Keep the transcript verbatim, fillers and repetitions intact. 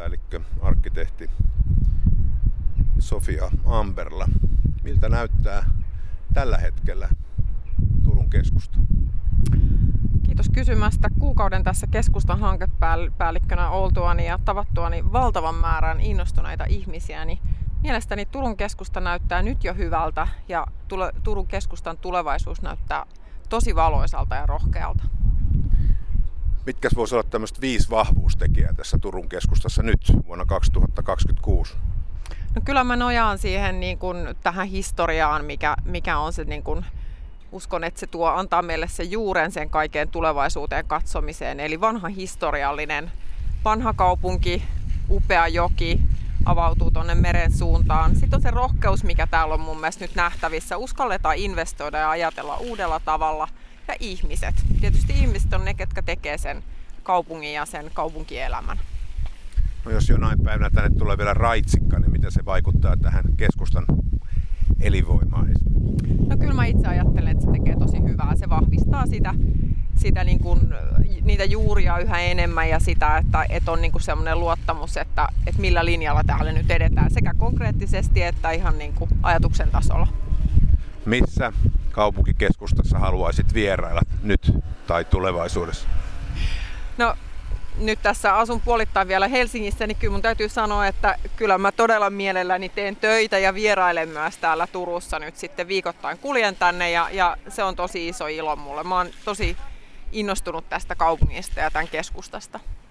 keskustapäällikkö, arkkitehti Sofia Amberla. Miltä näyttää tällä hetkellä Turun keskusta? Kiitos kysymästä. Kuukauden tässä keskustan hankepäällikkönä oltuani ja tavattuani valtavan määrän innostuneita ihmisiä, niin mielestäni Turun keskusta näyttää nyt jo hyvältä ja tule, Turun keskustan tulevaisuus näyttää tosi valoisalta ja rohkealta. Mitkä voisi olla tämmöistä viisi vahvuustekijää tässä Turun keskustassa nyt vuonna kaksituhattakaksikymmentäkuusi? No kyllä mä nojaan siihen niin kuin tähän historiaan, mikä, mikä on se, niin kuin, uskon, että se tuo, antaa meille se juuren sen kaiken tulevaisuuteen katsomiseen. Eli vanha historiallinen, vanha kaupunki, upea joki avautuu tuonne meren suuntaan. Sitten on se rohkeus, mikä täällä on mun mielestä nyt nähtävissä. Uskalletaan investoida ja ajatella uudella tavalla. Ja ihmiset. Tietysti ihmiset on ne, ketkä tekee sen kaupungin ja sen kaupunkielämän. No jos jonain päivänä tänne tulee vielä raitsikka, niin miten se vaikuttaa tähän keskustan elinvoimaan? No kyllä mä itse ajattelen, että se tekee tosi hyvää. Se vahvistaa sitä, sitä niin kuin, niitä juuria yhä enemmän ja sitä, että, että on niin kuin sellainen luottamus, että, että millä linjalla täällä nyt edetään sekä konkreettisesti että ihan niin kuin ajatuksen tasolla. Missä kaupunkikeskustassa haluaisit vierailla nyt tai tulevaisuudessa? No nyt tässä asun puolittain vielä Helsingissä, niin kyllä mun täytyy sanoa, että kyllä mä todella mielelläni teen töitä ja vierailen myös täällä Turussa nyt sitten viikoittain kuljen tänne ja, ja se on tosi iso ilo mulle. Mä oon tosi innostunut tästä kaupungista ja tämän keskustasta.